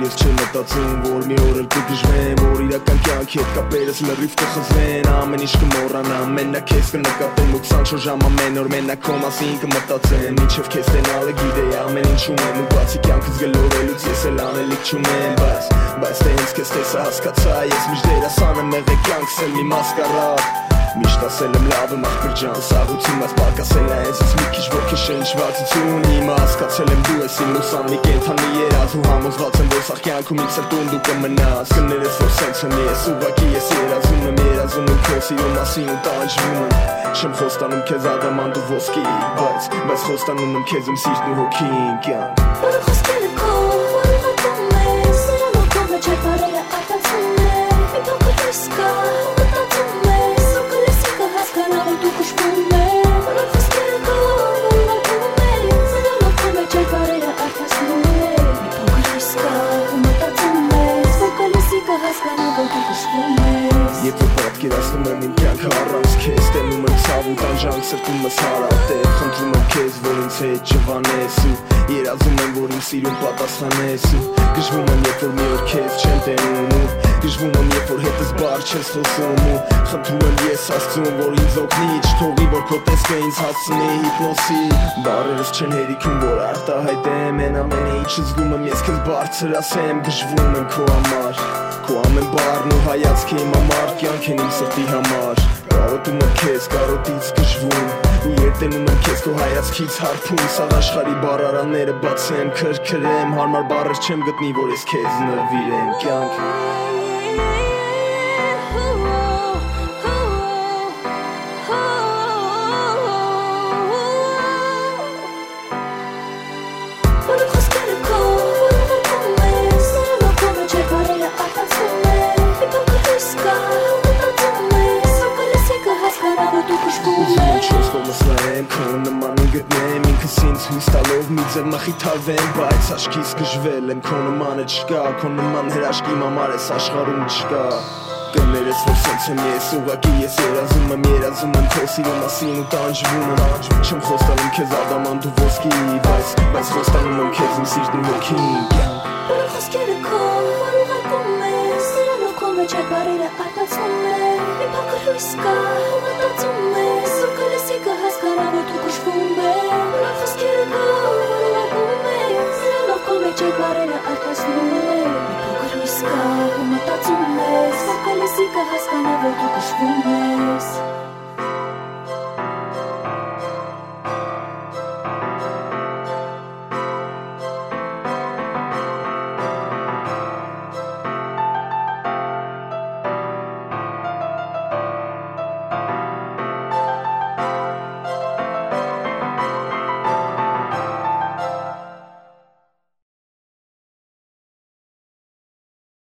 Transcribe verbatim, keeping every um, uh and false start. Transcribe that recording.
որ ես չեմ մտածում որ մի օր էլ կգժվեմ որ իրական կյանքի հետ կապերս լրիվ կխզվեն ամեն ինչ կմոռանամ մենակ քեզ կնկատեմ ու քսանչորս ժամ ամեն օր մենակ քո մասին կմտածեմ մինչև քեզ տենալը գիտեի ամեն ինչ ունեմ ու բացի կյանքս գլորելուց ես էլ անելիք չունեմ բայց բայց թե ինձ քեզ տեսա հասկացա ես միշտ դերասան եմ եղել կյանքս էլ մի մասկարադ Միշտ ասել եմ լավ եմ աղբեր ջան սաղություն ես պակասել է ես ես մի քիչ որ քեզ շնչվածություն Հիմա հասկացել եմ դու ես իմ ուսան մի կենթանի երազ ու համոզված եմ որ սաղ կյանքում ինձ էլ տուն դու կմնաս Կներես որ սենց եմ ես ուղղակի ես երազում եմ երազում եմ քո սիրո մասին ու տանջվում եմ Չեմ խոստանում քեզ ադամանդ ու ոսկի բայց բայց խոստանում եմ քեզ իմ սիրտն ու հոգին կյանք Որը խոսքերը քո որ ուղղակում ես Սրանով քո մեջ է բարերը արտացում է Մի փոքր հույս կա մտածում ես Ու կլեսիկը հասկանա որ դու կշվում ես Որը խոսքերը քո որ ուղղակում ես Սրանով քո մեջ է բարերը արտացում է Մի փոքր հույս կա մտածում ես Ու կլեսիկը հասկանա որ դու կշվում ես Երբ որ պատկերացնում եմ իմ կյանքը առանց քեզ Տենում եմ ցավ ու տանջանք սրտումս հարատև Խնդրում եմ քեզ որ ինձ հետ չվանես ու Երազում եմ որ իմ սիրուն պատասխանես ու Գժվում եմ երբ որ մի օր քեզ չեմ տենում ու Գժվում եմ երբ որ հետս բար չես խոսում ու Խնդրում եմ ես Աստծուն որ ինձ օգնի Չթողի որ քո տեսքը ինձ հասցնի հիպնոսի Բառերս չեն հերիքում որ արտահայտեմ Են ամենը ինչ զգում եմ ես քեզ բարձր ասեմ Գժվում եմ քո համար Քո ամեն բառն ու հայացքը իմ համար Կյանք են իմ սրտի համար Կարոտում եմ քեզ կարոտից գժվում Ու երտենում եմ քեզ քո հայացքից հարբում Սաղ աշխարի բառարանները բացեմ քրքրեմ Հարմար բառեր չեմ գտնի որ ես քեզ նվիրեմ Կյանք Որը խոսքերը քո որ ուղղակում ես Սրանով քո մեջ է բարերը արտացում է Մի փոքր հույս կա մտածում ես Ու կլեսիկը հասկանա որ դու կշվում ես Չոս կողմս նայեմ քո նման գտնեմ Ինքս ինձ հույս տալով մի ձև մխիթարվեմ Բայց աչքիս գժվել եմ քո նմանը չկա Քո նման հրաշք իմ համար ես աշխարհում չկա Կներես որ սենց եմ ես ուղղակի ես երազում եմ երազում եմ քո սիրո մասին ու տանջվում եմ Չեմ խոստանում քեզ ադամանդ ու ոսկի բայց բայց խոստանում եմ քեզ իմ սիրտն ու հոգին Որը խոսքերը քո որ ուղղակում ես Սրանով քո մեջ է բարերը արտացում է Մի փոքր հույս կա մտածում ես Ու կլեսիկը հասկանա որ դու կշվում ես Որը խոսքերը քո որ ուղղակում ես Սրանով քո մեջ է բարերը արտացում է Մի փոքր հույս կա մտածում ես Ու կլեսիկը հասկանա որ դու կշվում ես